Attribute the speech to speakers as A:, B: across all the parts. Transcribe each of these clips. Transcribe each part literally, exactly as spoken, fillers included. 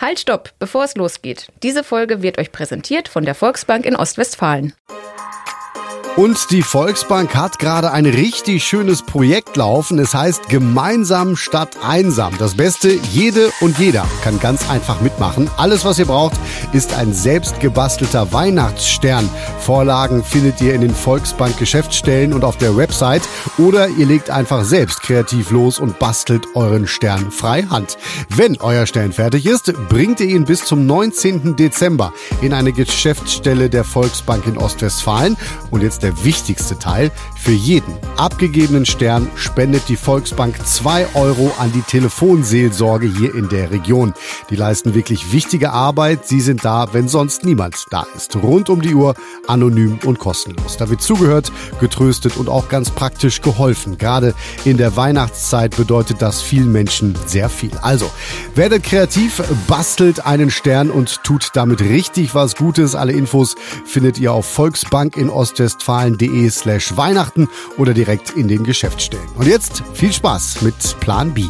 A: Halt, stopp, bevor es losgeht. Diese Folge wird euch präsentiert von der Volksbank in Ostwestfalen.
B: Und die Volksbank hat gerade ein richtig schönes Projekt laufen. Es heißt Gemeinsam statt einsam. Das Beste, jede und jeder kann ganz einfach mitmachen. Alles, was ihr braucht, ist ein selbst gebastelter Weihnachtsstern. Vorlagen findet ihr in den Volksbank-Geschäftsstellen und auf der Website. Oder ihr legt einfach selbst kreativ los und bastelt euren Stern frei Hand. Wenn euer Stern fertig ist, bringt ihr ihn bis zum neunzehnten Dezember in eine Geschäftsstelle der Volksbank in Ostwestfalen. Und jetzt der wichtigste Teil: Für jeden abgegebenen Stern spendet die Volksbank zwei Euro an die Telefonseelsorge hier in der Region. Die leisten wirklich wichtige Arbeit. Sie sind da, wenn sonst niemand da ist. Rund um die Uhr, anonym und kostenlos. Da wird zugehört, getröstet und auch ganz praktisch geholfen. Gerade in der Weihnachtszeit bedeutet das vielen Menschen sehr viel. Also, werdet kreativ, bastelt einen Stern und tut damit richtig was Gutes. Alle Infos findet ihr auf volksbank in ostwestfalen punkt de slash Weihnachten oder direkt in den Geschäftsstellen. Und jetzt viel Spaß mit Plan B.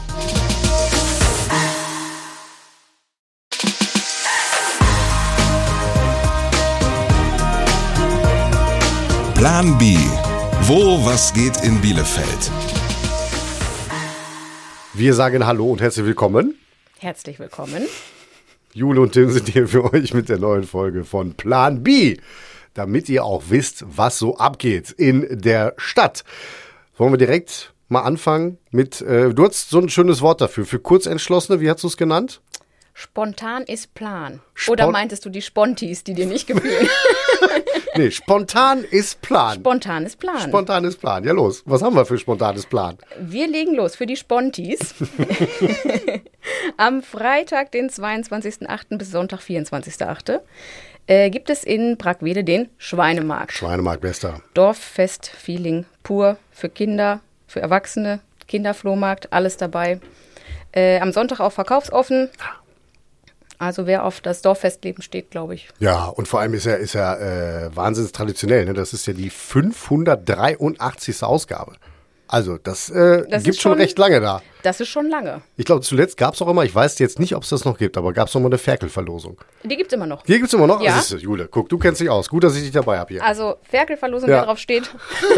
C: Plan B. Wo was geht in Bielefeld?
B: Wir sagen Hallo und herzlich willkommen.
A: Herzlich willkommen.
B: Jule und Tim sind hier für euch mit der neuen Folge von Plan B, damit ihr auch wisst, was so abgeht in der Stadt. Wollen wir direkt mal anfangen mit, äh, du hast so ein schönes Wort dafür, für Kurzentschlossene, wie hast du es genannt?
A: Spontan ist Plan.
B: Spon-
A: Oder meintest du die Spontis, die dir nicht gefielen?
B: Nee, spontan ist Plan.
A: Spontan ist Plan.
B: Spontan ist Plan. Ja, los. Was haben wir für spontanes Plan?
A: Wir legen los für die Spontis. Am Freitag, den zweiundzwanzigsten achten bis Sonntag, vierundzwanzigsten achten Äh, gibt es in Brackwede den Schweinemarkt.
B: Schweinemarkt, bester.
A: Dorffest-Feeling pur für Kinder, für Erwachsene, Kinderflohmarkt, alles dabei. Äh, am Sonntag auch verkaufsoffen. Also wer auf das Dorffestleben steht, glaube ich.
B: Ja, und vor allem ist er, ist er äh, wahnsinnig traditionell. Ne? Das ist ja die fünfhundertdreiundachtzigste Ausgabe. Also das, äh,
A: Das
B: gibt
A: ist
B: schon
A: schon-
B: recht lange da.
A: Das ist schon lange.
B: Ich glaube, zuletzt gab es auch immer, ich weiß jetzt nicht, ob es das noch gibt, aber gab es noch mal eine Ferkelverlosung.
A: Die gibt es immer noch.
B: Hier gibt es immer noch?
A: Ja.
B: Das ist, Jule, guck, du kennst dich aus. Gut, dass ich dich dabei habe hier.
A: Also Ferkelverlosung,
B: Ja.
A: wer drauf steht.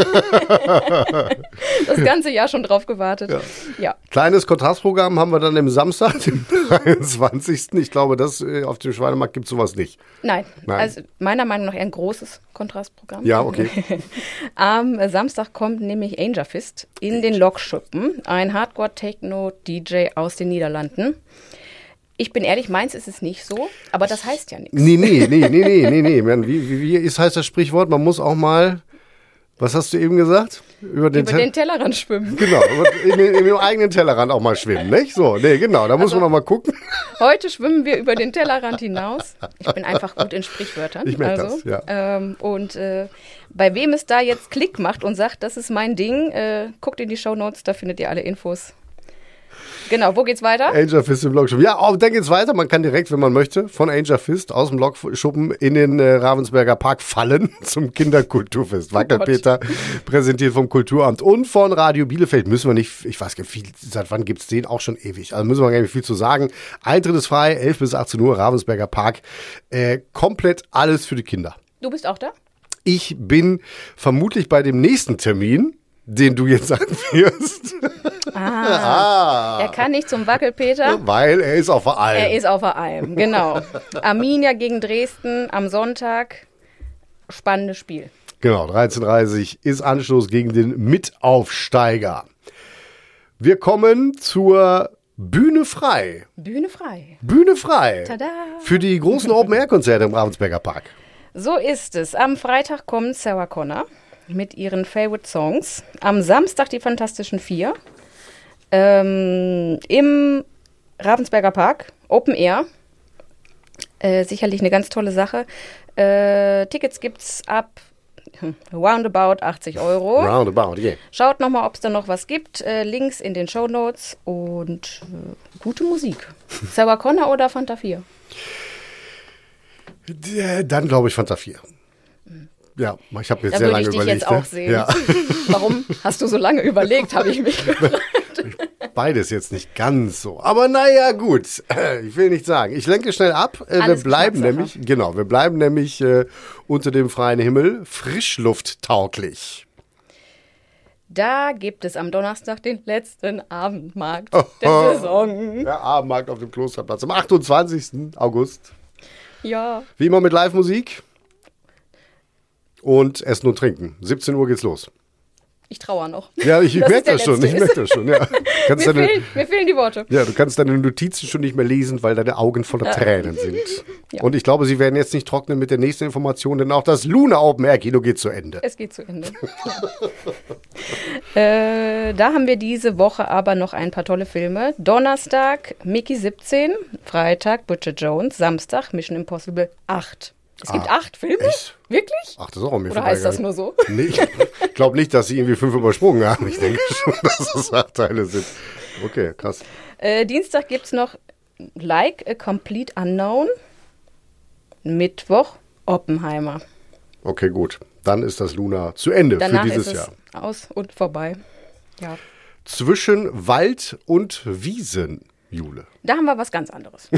A: Das ganze Jahr schon drauf gewartet. Ja. ja.
B: Kleines Kontrastprogramm haben wir dann am Samstag, den dreiundzwanzigsten Ich glaube, das äh, auf dem Schweinemarkt gibt es sowas nicht.
A: Nein.
B: Nein.
A: Also meiner Meinung nach eher ein großes Kontrastprogramm.
B: Ja, okay.
A: Am Samstag kommt nämlich Angel Fist in den Lokschuppen, ein Hardcore-Techno-D J aus den Niederlanden. Ich bin ehrlich, meins ist es nicht so, aber das heißt ja nichts.
B: Nee, nee, nee, nee, nee, nee, nee. Man, Wie, wie, wie ist, heißt das Sprichwort? Man muss auch mal, was hast du eben gesagt? Über den,
A: Über
B: Tel-
A: den Tellerrand schwimmen.
B: Genau, in, in, in dem eigenen Tellerrand auch mal schwimmen, nicht? So, nee, genau, da muss
A: Also-
B: man auch mal gucken.
A: Heute schwimmen wir über den Tellerrand hinaus. Ich bin einfach gut in Sprichwörtern.
B: Ich merk
A: also,
B: das, ja.
A: Ähm, und äh, bei wem es da jetzt Klick macht und sagt, das ist mein Ding, äh, guckt in die Shownotes, da findet ihr alle Infos. Genau, wo geht's weiter?
B: Angel Fist im Lokschuppen. Ja, oh, dann geht's weiter. Man kann direkt, wenn man möchte, von Angel Fist aus dem Lokschuppen in den äh, Ravensberger Park fallen zum Kinderkulturfest. Wackelpeter, präsentiert vom Kulturamt und von Radio Bielefeld. Müssen wir nicht, ich weiß gar nicht, viel, seit wann gibt's den? Auch schon ewig. Also müssen wir gar nicht viel zu sagen. Eintritt ist frei, elf bis achtzehn Uhr, Ravensberger Park. Äh, komplett alles für die Kinder.
A: Du bist auch da?
B: Ich bin vermutlich bei dem nächsten Termin, den du jetzt sagen wirst.
A: Ah, er kann nicht zum Wackelpeter.
B: Weil er ist auf der Alm.
A: Er ist auf der Alm, genau. Arminia gegen Dresden am Sonntag. Spannendes Spiel.
B: Genau, dreizehn Uhr dreißig ist Anstoß gegen den Mitaufsteiger. Wir kommen zur Bühne frei.
A: Bühne frei.
B: Bühne frei.
A: Tada.
B: Für die großen Open-Air-Konzerte im Ravensberger Park.
A: So ist es. Am Freitag kommt Sarah Connor mit ihren Favorite Songs. Am Samstag die Fantastischen Vier. Ähm, Im Ravensberger Park, Open Air. Äh, sicherlich eine ganz tolle Sache. Äh, Tickets gibt's ab hm, roundabout achtzig Euro.
B: Roundabout, yeah.
A: Schaut nochmal, ob es da noch was gibt. Äh, Links in den Shownotes und äh, gute Musik. Sarah Connor oder Fanta vier?
B: Äh, Dann glaube ich Fanta vier. Ja, ich habe jetzt
A: Da
B: sehr
A: würde
B: lange
A: ich dich
B: überlegt.
A: jetzt auch
B: ne?
A: sehen.
B: Ja.
A: Warum hast du so lange überlegt, habe ich mich gefragt.
B: beides jetzt nicht ganz so. Aber naja, gut. Ich will nicht sagen. Ich lenke schnell ab. Äh, wir bleiben nämlich, genau, wir bleiben nämlich äh, unter dem freien Himmel frischlufttauglich.
A: Da gibt es am Donnerstag den letzten Abendmarkt oh, der Saison.
B: Der Abendmarkt auf dem Klosterplatz am achtundzwanzigsten August.
A: Ja.
B: Wie immer mit Live-Musik und Essen und Trinken. siebzehn Uhr geht's los.
A: Ich trauere noch.
B: Ja, ich merke das schon. Ich merke das schon. Ja.
A: Mir,
B: deine,
A: fehlen, mir fehlen die Worte.
B: Ja, du kannst deine Notizen schon nicht mehr lesen, weil deine Augen voller ja. Tränen sind. Ja. Und ich glaube, sie werden jetzt nicht trocknen mit der nächsten Information, denn auch das Luna Open Air Kino geht zu Ende.
A: Es geht zu Ende. Ja. äh, da haben wir diese Woche aber noch ein paar tolle Filme. Donnerstag Mickey siebzehn, Freitag Bridget Jones, Samstag Mission Impossible acht. Es gibt ah, acht Filme? Echt? Wirklich?
B: Ach, das ist auch mir
A: Oder heißt das nur so?
B: Nee, ich glaube nicht, dass sie irgendwie fünf übersprungen haben. Ich denke schon, dass das acht Teile sind. Okay, krass.
A: Äh, Dienstag gibt es noch Like a Complete Unknown. Mittwoch Oppenheimer.
B: Okay, gut. Dann ist das Luna zu Ende
A: Danach
B: für dieses
A: ist es
B: Jahr.
A: Aus und vorbei. Ja.
B: Zwischen Wald und Wiesen, Jule.
A: Da haben wir was ganz anderes.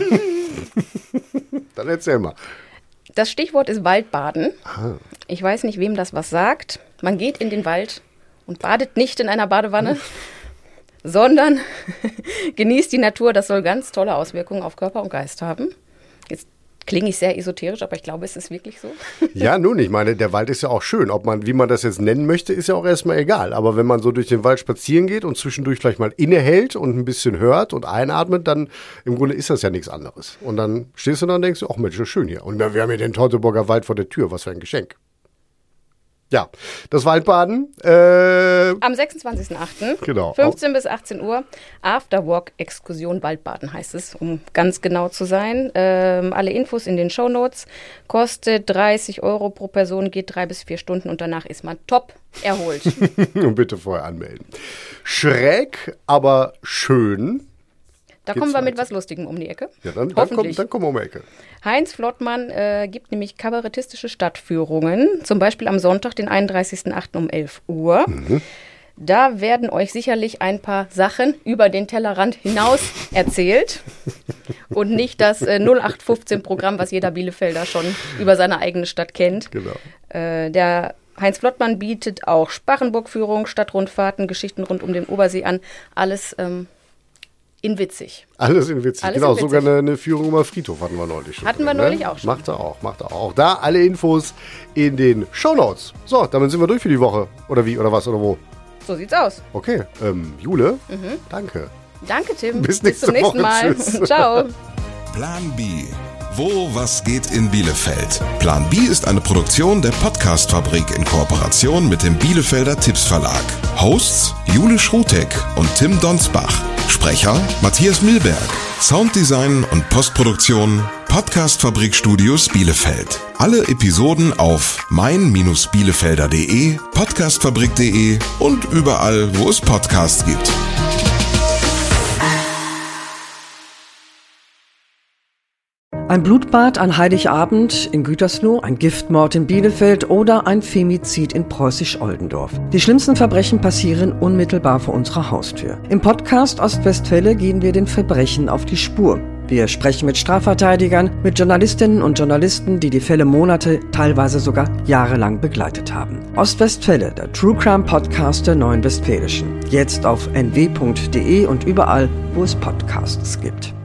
B: Dann erzähl mal.
A: Das Stichwort ist Waldbaden.
B: Aha.
A: Ich weiß nicht, wem das was sagt. Man geht in den Wald und badet nicht in einer Badewanne, sondern genießt die Natur. Das soll ganz tolle Auswirkungen auf Körper und Geist haben. Jetzt klinge ich sehr esoterisch, aber ich glaube, es ist wirklich so.
B: Ja, nun, ich meine, der Wald ist ja auch schön. Ob man, wie man das jetzt nennen möchte, ist ja auch erstmal egal. Aber wenn man so durch den Wald spazieren geht und zwischendurch vielleicht mal innehält und ein bisschen hört und einatmet, dann im Grunde ist das ja nichts anderes. Und dann stehst du da und denkst, ach Mensch, ist schön hier. Und wir haben hier den Teutoburger Wald vor der Tür. Was für ein Geschenk. Ja, das Waldbaden. Äh,
A: Am sechsundzwanzigsten achten
B: Genau.
A: fünfzehn bis achtzehn Uhr. Afterwork-Exkursion Waldbaden heißt es, um ganz genau zu sein. Ähm, alle Infos in den Shownotes. Kostet dreißig Euro pro Person, geht drei bis vier Stunden und danach ist man top erholt.
B: Und bitte vorher anmelden. Schräg, aber schön.
A: Da kommen wir mit was Lustigem um die Ecke.
B: Ja, dann, dann, komm, dann kommen wir um die Ecke.
A: Heinz Flottmann äh, gibt nämlich kabarettistische Stadtführungen, zum Beispiel am Sonntag, den einunddreißigsten achten um elf Uhr. Mhm. Da werden euch sicherlich ein paar Sachen über den Tellerrand hinaus erzählt und nicht das äh, null acht fünfzehn Programm, was jeder Bielefelder schon über seine eigene Stadt kennt.
B: Genau.
A: Äh, der Heinz Flottmann bietet auch Sparrenburg-Führung, Stadtrundfahrten, Geschichten rund um den Obersee an. Alles ähm, in witzig.
B: Alles in witzig,
A: Alles
B: genau.
A: in witzig.
B: Sogar eine, eine Führung über Friedhof hatten wir neulich schon.
A: Hatten wir
B: drin,
A: neulich
B: ne?
A: auch schon.
B: Macht er auch, macht er auch. Da alle Infos in den Shownotes. So, damit sind wir durch für die Woche. Oder wie, oder was, oder wo?
A: So sieht's aus.
B: Okay, ähm, Jule,
A: Mhm.
B: danke.
A: Danke, Tim.
B: Bis
A: Bis zum
B: nächste
A: nächsten
B: Woche.
A: Mal.
B: Tschüss.
A: Ciao.
C: Plan B. Wo was geht in Bielefeld? Plan B ist eine Produktion der Podcast-Fabrik in Kooperation mit dem Bielefelder Tipps Verlag. Hosts Jule Schrutek und Tim Donsbach. Sprecher Matthias Milberg. Sounddesign und Postproduktion Podcast-Fabrik Studios Bielefeld. Alle Episoden auf mein Bielefelder punkt de, podcastfabrik punkt de und überall, wo es Podcasts gibt.
D: Ein Blutbad an Heiligabend in Gütersloh, ein Giftmord in Bielefeld oder ein Femizid in Preußisch-Oldendorf. Die schlimmsten Verbrechen passieren unmittelbar vor unserer Haustür. Im Podcast Ostwestfälle gehen wir den Verbrechen auf die Spur. Wir sprechen mit Strafverteidigern, mit Journalistinnen und Journalisten, die die Fälle Monate, teilweise sogar jahrelang begleitet haben. Ostwestfälle, der True Crime Podcast der Neuen Westfälischen. Jetzt auf n w punkt de und überall, wo es Podcasts gibt.